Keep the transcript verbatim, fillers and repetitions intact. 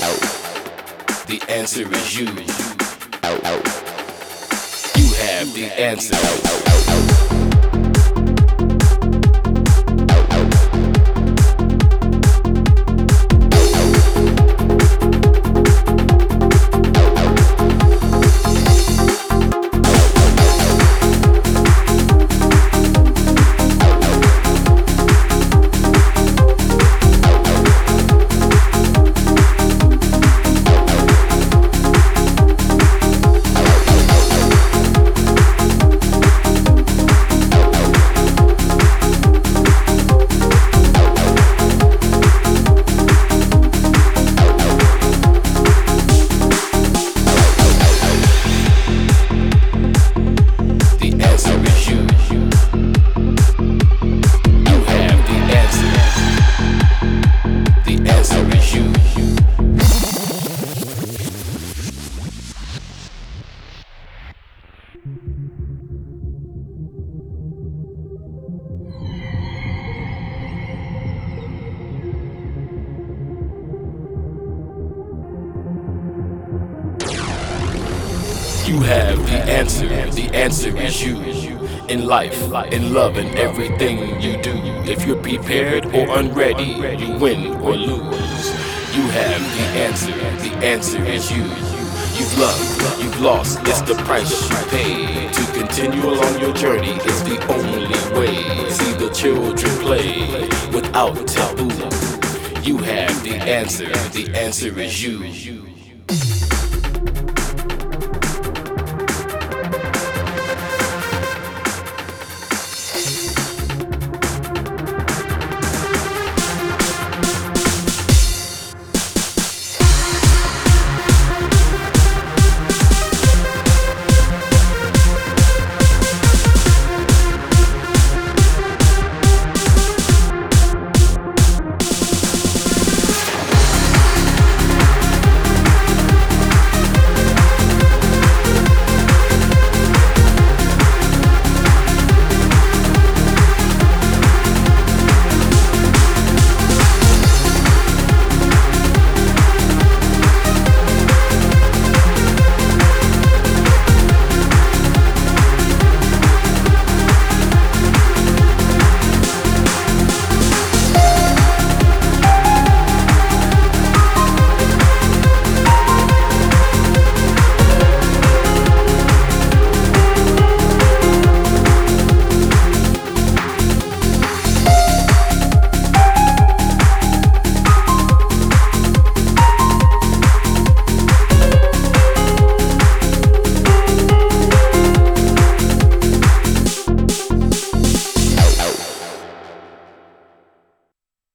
The answer is you. You have the answer. You have the answer, the answer is you. In life, in love, and everything you do. If you're prepared or unready, you win or lose. You have the answer, the answer is you. You've loved, you've lost, it's the price you pay. To continue along your journey is the only way. See the children play without taboo. You have the answer, the answer is you.